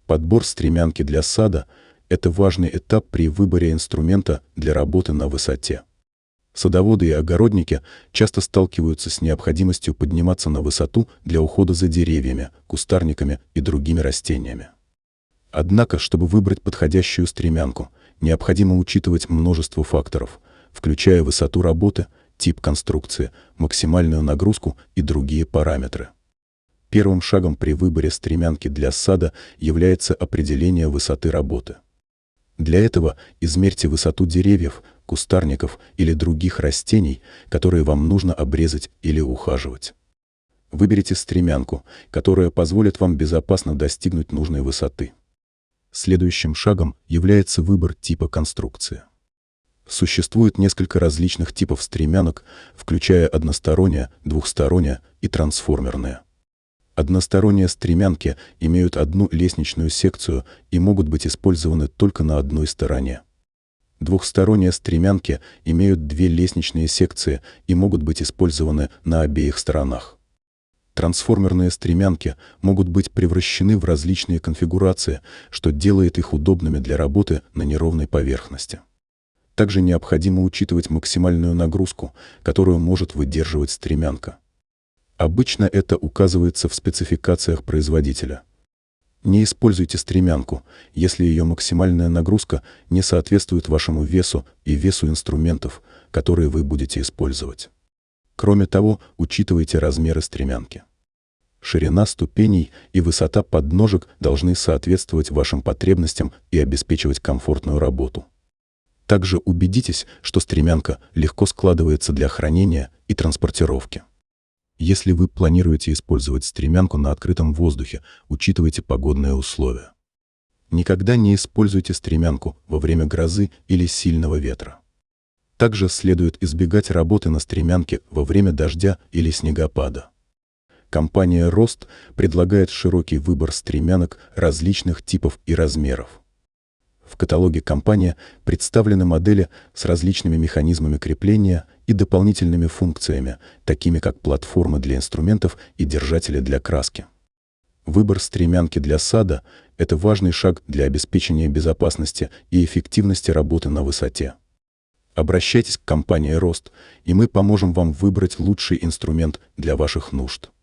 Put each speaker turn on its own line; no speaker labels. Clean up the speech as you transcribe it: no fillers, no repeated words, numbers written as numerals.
Подбор стремянки для сада – это важный этап при выборе инструмента для работы на высоте. Садоводы и огородники часто сталкиваются с необходимостью подниматься на высоту для ухода за деревьями, кустарниками и другими растениями. Однако, чтобы выбрать подходящую стремянку, необходимо учитывать множество факторов, включая высоту работы, тип конструкции, максимальную нагрузку и другие параметры. Первым шагом при выборе стремянки для сада является определение высоты работы. Для этого измерьте высоту деревьев, кустарников или других растений, которые вам нужно обрезать или ухаживать. Выберите стремянку, которая позволит вам безопасно достигнуть нужной высоты. Следующим шагом является выбор типа конструкции. Существует несколько различных типов стремянок, включая односторонние, двухсторонние и трансформерные. Односторонние стремянки имеют одну лестничную секцию и могут быть использованы только на одной стороне. Двухсторонние стремянки имеют две лестничные секции и могут быть использованы на обеих сторонах. Трансформерные стремянки могут быть превращены в различные конфигурации, что делает их удобными для работы на неровной поверхности. Также необходимо учитывать максимальную нагрузку, которую может выдерживать стремянка. Обычно это указывается в спецификациях производителя. Не используйте стремянку, если ее максимальная нагрузка не соответствует вашему весу и весу инструментов, которые вы будете использовать. Кроме того, учитывайте размеры стремянки. Ширина ступеней и высота подножек должны соответствовать вашим потребностям и обеспечивать комфортную работу. Также убедитесь, что стремянка легко складывается для хранения и транспортировки. Если вы планируете использовать стремянку на открытом воздухе, учитывайте погодные условия. Никогда не используйте стремянку во время грозы или сильного ветра. Также следует избегать работы на стремянке во время дождя или снегопада. Компания «Рост» предлагает широкий выбор стремянок различных типов и размеров. В каталоге компании представлены модели с различными механизмами крепления и дополнительными функциями, такими как платформы для инструментов и держатели для краски. Выбор стремянки для сада – это важный шаг для обеспечения безопасности и эффективности работы на высоте. Обращайтесь к компании «Рост», и мы поможем вам выбрать лучший инструмент для ваших нужд.